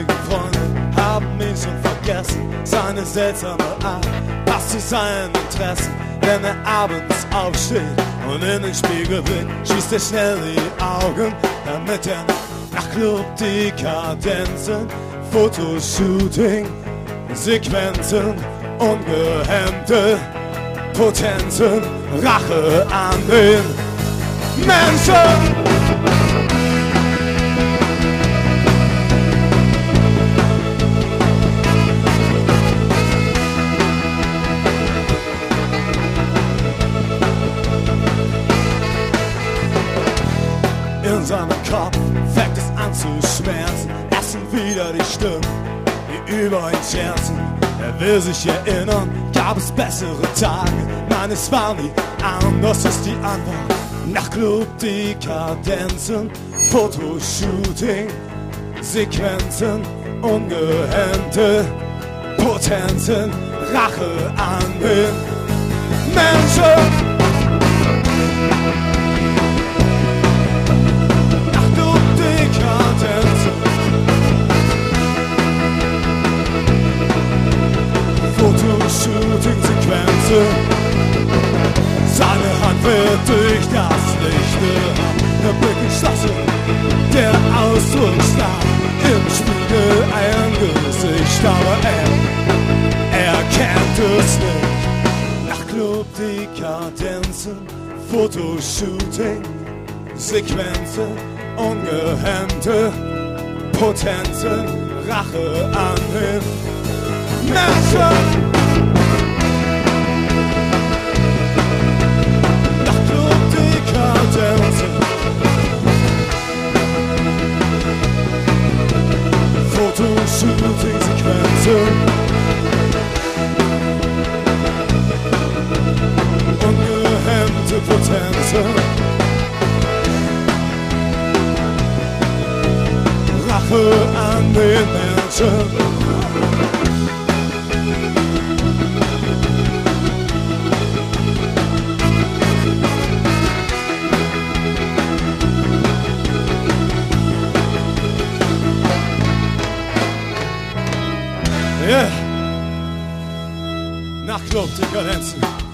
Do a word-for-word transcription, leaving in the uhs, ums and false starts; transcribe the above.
Einige Freunde haben ihn schon vergessen. Seine seltsame Art passt zu seinen Interessen. Wenn er abends aufsteht und in den Spiegel blickt, schließt er schnell die Augen, damit er nach Club Dekadenzen, Fotoshooting, Sequenzen, ungehemmte Potenzen, Rache an den Menschen. In seinem Kopf fängt es an zu schmerzen. Es sind wieder die Stimmen, die über ihn scherzen. Er will sich erinnern, gab es bessere Tage? Nein, es war nie anders, ist die Antwort. Nach Club Dekadenzen, Fotoshooting, Sequenzen, ungehemmte Potenzen, Rache an den Menschen. Shooting-Sequenze. Seine Hand wird durch das Licht beraubt. Der Blick entschlossen, der Ausdruck starr. Im Spiegel ein Gesicht, aber er, er kennt es nicht. Nach Club Dekadenzen, Fotoshooting, Sequenzen, ungehemmte Potenzen, Rache an den Menschen. Nach Club Dekadenzen, Fotoshooting, Sequenzen, ungehemmte Potenzen, Rache an den Menschen. Yeah. Nach Club Dekadenzen.